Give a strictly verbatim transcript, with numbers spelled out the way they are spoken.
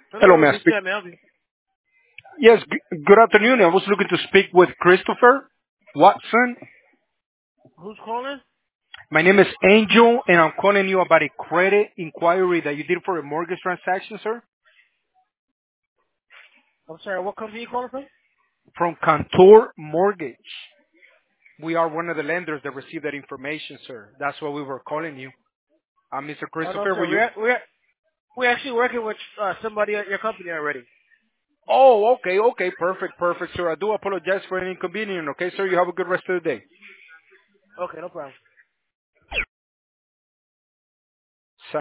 Hello, Hello, may I this speak? guy Melvin. Yes, g- good afternoon. I was looking to speak with Christopher Watson. Who's calling? My name is Angel, and I'm calling you about a credit inquiry that you did for a mortgage transaction, sir, I'm sorry, what company you calling from? from Cantor Mortgage. We are one of the lenders that received that information, sir. That's why we were calling you. Uh, mister Oh no, Christopher, were sir. you? We're we're we're actually working with uh, somebody at your company already. Oh, okay, okay, perfect, perfect, sir. I do apologize for any inconvenience, okay, sir? You have a good rest of the day. Okay, no problem.